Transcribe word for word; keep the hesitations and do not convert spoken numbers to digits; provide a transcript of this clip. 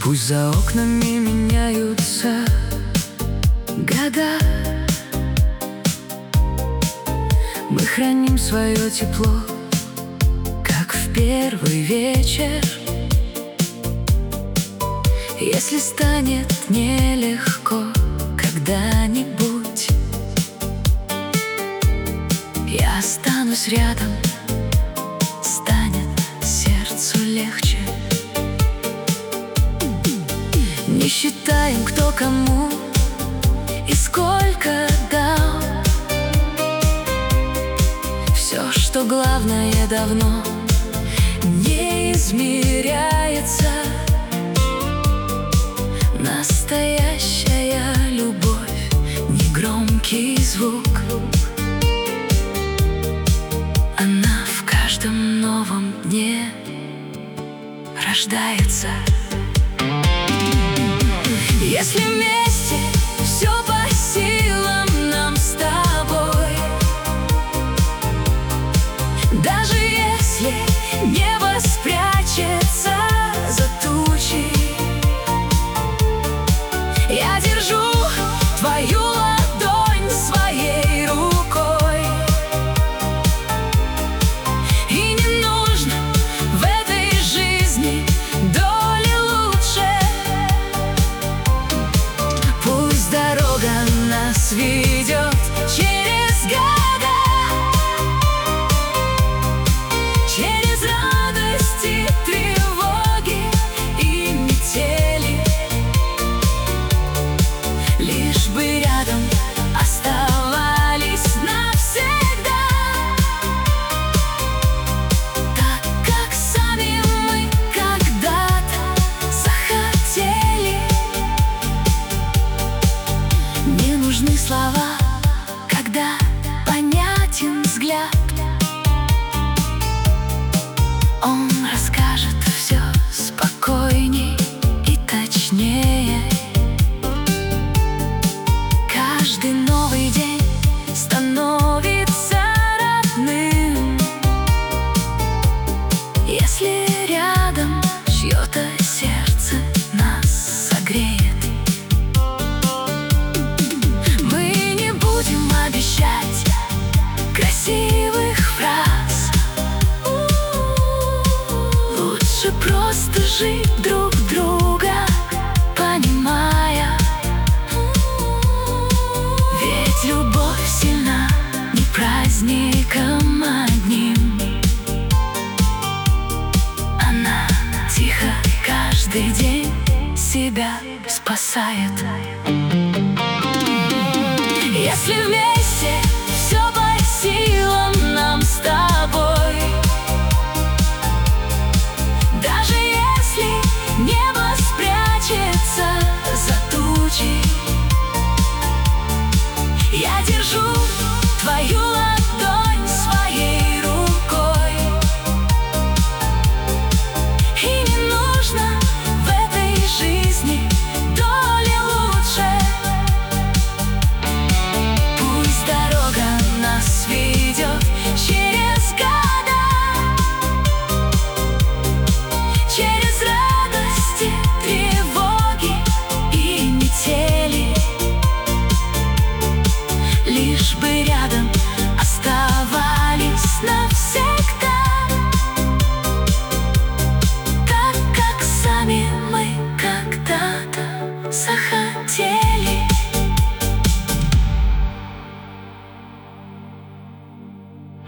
Пусть за окнами меняются года, мы храним свое тепло, как в первый вечер. Если станет нелегко когда-нибудь, я останусь рядом, станет сердцу легче. Не считаем, кто кому и сколько дал. Все, что главное, давно не измеряется. Настоящая любовь, не громкий звук. Она в каждом новом дне рождается. Если вместе все по силам нам с тобой, даже если небо спрячется за тучи, я держу твою ладонь своей рукой. И не нужно в этой жизни доли лучше. Пусть дорога нас ведет через года, через радости, тревоги и метели. Лишь бы рядом оставались навсегда, так как сами мы когда-то захотели. Не нужны слова, когда понятен взгляд. Он расскажет все спокойней и точнее. Каждый новый день становится родным, если рядом чье-то сердце нас согреет. Мы не будем обещать красивых фраз, лучше просто жить друг друга, понимая. Ведь любовь сильна не праздником одним. Она тихо каждый день себя спасает. Если вместе все по силам нам с тобой, даже если небо спрячется за тучи, я держу твою ладонь своей рукой. И не нужно в этой жизни доли лучше. Пусть дорога нас ведет через года, через радости, тревоги и метели. Лишь бы рядом оставались навсегда, так как сами мы когда-то захотели.